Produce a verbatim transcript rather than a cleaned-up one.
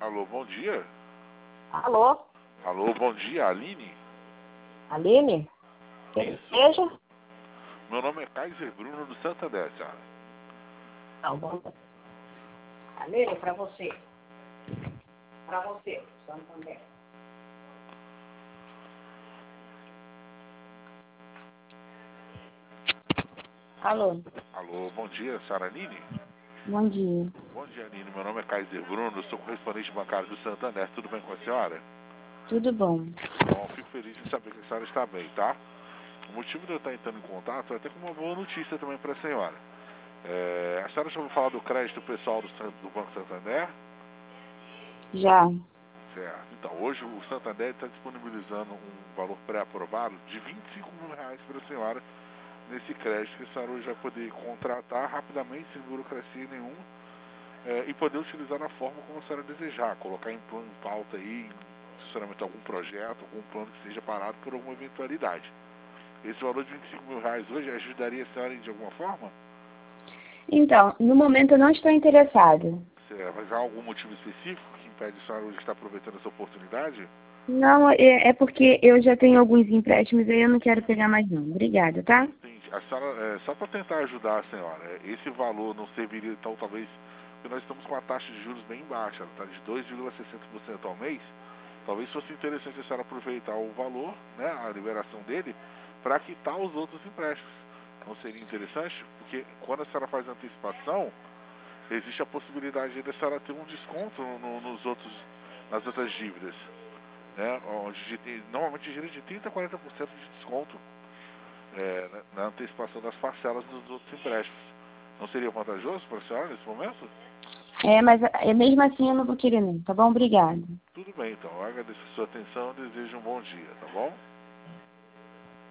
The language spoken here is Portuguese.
Alô, bom dia. Alô? Alô, bom dia, Aline? Aline? Isso. Seja? Meu nome é Kaiser Bruno do Santander, senhora. Não, bom. Aline, pra você. Pra você, Santander. Alô? Alô, bom dia, senhora Aline? Bom dia. Bom dia, Aline. Meu nome é Kaiser Bruno, sou correspondente bancário do Santander. Tudo bem com a senhora? Tudo bom? Bom, fico feliz em saber que a senhora está bem, tá? O motivo de eu estar entrando em contato é até com uma boa notícia também para a senhora. É, a senhora já ouviu falar do crédito pessoal do, San- do Banco Santander? Já. Certo. Então, hoje o Santander está disponibilizando um valor pré-aprovado de vinte e cinco mil reais para a senhora nesse crédito que a senhora hoje vai poder contratar rapidamente, sem burocracia nenhuma, é, e poder utilizar da forma como a senhora desejar, colocar em plano em pauta aí, em funcionamento algum projeto, algum plano que seja parado por alguma eventualidade. Esse valor de vinte e cinco mil reais hoje ajudaria a senhora de alguma forma? Então, no momento eu não estou interessada. Certo. Mas há algum motivo específico que impede a senhora hoje de estar aproveitando essa oportunidade? Não, é, é porque eu já tenho alguns empréstimos e eu não quero pegar mais não. Obrigada, tá? Entendi. A senhora, é, só para tentar ajudar a senhora, é, esse valor não serviria, então, talvez, porque nós estamos com a taxa de juros bem baixa, ela está de dois vírgula sessenta por cento ao mês, talvez fosse interessante a senhora aproveitar o valor, né, a liberação dele, para quitar os outros empréstimos. Não seria interessante? Porque quando a senhora faz antecipação, existe a possibilidade de a senhora ter um desconto no, nos outros, nas outras dívidas, né, onde de- normalmente gira de trinta a quarenta por cento de desconto. É, na, na antecipação das parcelas dos outros empréstimos. Não seria vantajoso para a senhora nesse momento? É, mas é, mesmo assim eu não vou querer não, tá bom? Obrigada. Tudo bem, então. Eu agradeço a sua atenção e desejo um bom dia, tá bom?